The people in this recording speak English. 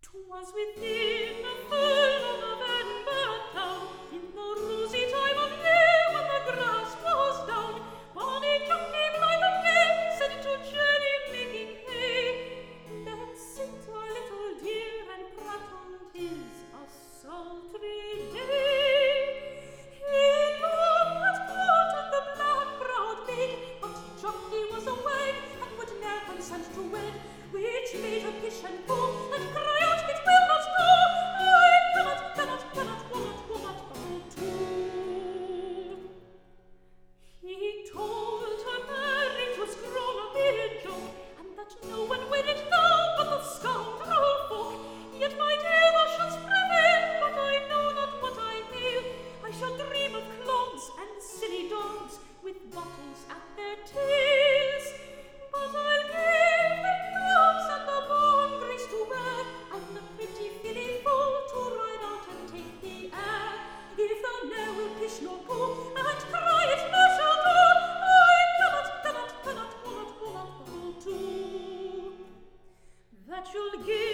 'Twas within the full November town, in the rosy time of year when the grass was down. Bonny Jockey blind and gay said to Jenny making hay, "Let's sit a little dear and prat on 'tis a sultry day." He looked at Colt and the black-browed maid, but Jockey was away and would ne'er consent to wed, which made her pish and pull and cry out, "It will not do! I will not go too." He told her marriage was grown a mere joke, and that no one wedded now but the scoundrel folk. "Yet, my dear, thou shouldst prevail, but I know not what I hail. I shall dream of clogs and silly dogs with bottles at their tails. But I'll give the clogs and the bone grace to wear, and the pretty filly foal to ride out and take the air. If thou ne'er will pish nor poo, and cry it ne'er shall do, I will not go too." That you'll give